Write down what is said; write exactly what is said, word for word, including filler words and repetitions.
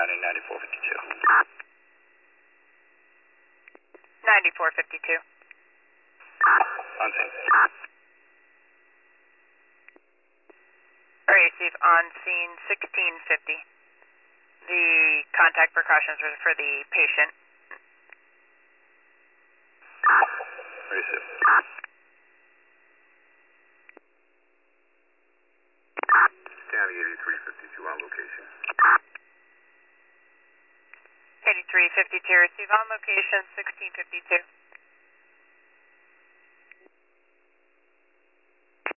County, ninety-four fifty-two. ninety-four fifty-two. On scene. Or receive on scene sixteen fifty. The contact precautions are for the patient. Receive. County eighty-three fifty-two on location. eighty-three fifty-two, receive on location sixteen fifty-two.